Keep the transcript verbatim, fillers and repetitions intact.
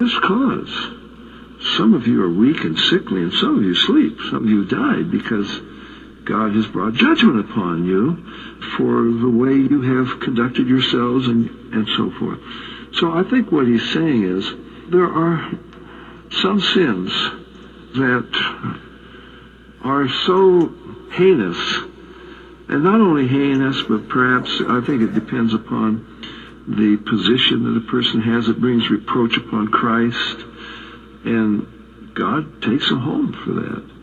just cause. Some of you are weak and sickly, and some of you sleep. Some of you died because God has brought judgment upon you for the way you have conducted yourselves and, and so forth. So I think what he's saying is there are some sins that are so heinous, and not only heinous, but perhaps, I think it depends upon the position that a person has. It brings reproach upon Christ, and God takes him home for that.